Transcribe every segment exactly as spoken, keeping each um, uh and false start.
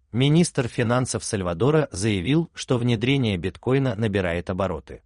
Министр финансов Сальвадора заявил, что внедрение биткоина набирает обороты.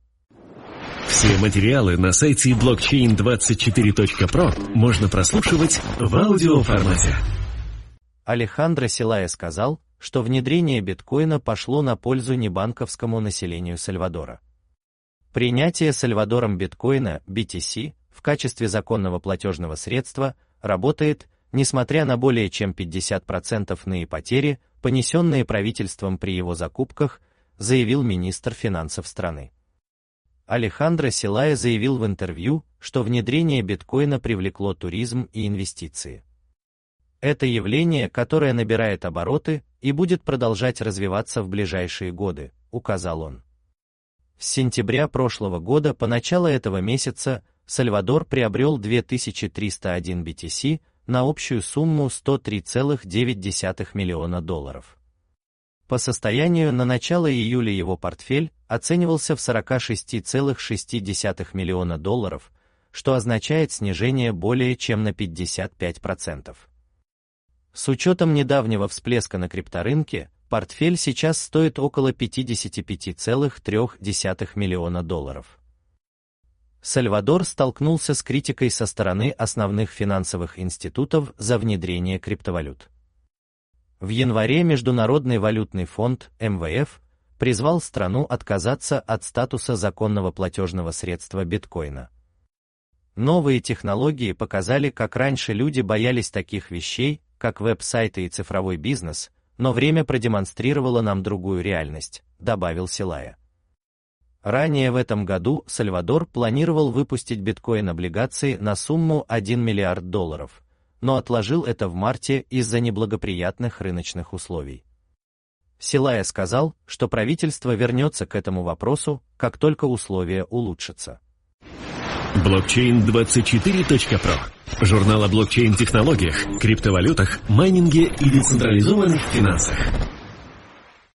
Все материалы на сайте блокчейн двадцать четыре точка про можно прослушивать в аудиоформате. Алехандро Селая сказал, что внедрение биткоина пошло на пользу небанковскому населению Сальвадора. Принятие Сальвадором биткоина, би ти си, в качестве законного платежного средства, работает, несмотря на более чем пятьдесят процентов на потери, понесенные правительством при его закупках, заявил министр финансов страны. Алехандро Селая заявил в интервью, что внедрение биткоина привлекло туризм и инвестиции. Это явление, которое набирает обороты и будет продолжать развиваться в ближайшие годы, указал он. С сентября прошлого года по начало этого месяца Сальвадор приобрел две тысячи триста один би ти си на общую сумму сто три целых девять десятых миллиона долларов. По состоянию на начало июля его портфель оценивался в сорок шесть целых шесть десятых миллиона долларов, что означает снижение более чем на пятьдесят пять процентов. С учетом недавнего всплеска на крипторынке, портфель сейчас стоит около пятьдесят пять целых три десятых миллиона долларов. Сальвадор столкнулся с критикой со стороны основных финансовых институтов за внедрение криптовалют. В январе Международный валютный фонд, эм вэ эф, призвал страну отказаться от статуса законного платежного средства биткоина. Новые технологии показали, как раньше люди боялись таких вещей, как веб-сайты и цифровой бизнес, но время продемонстрировало нам другую реальность, добавил Селая. Ранее в этом году Сальвадор планировал выпустить биткоин-облигации на сумму один миллиард долларов, но отложил это в марте из-за неблагоприятных рыночных условий. Селая сказал, что правительство вернется к этому вопросу, как только условия улучшатся. блокчейн двадцать четыре точка про. Журнал о блокчейн-технологиях, криптовалютах, майнинге и децентрализованных финансах.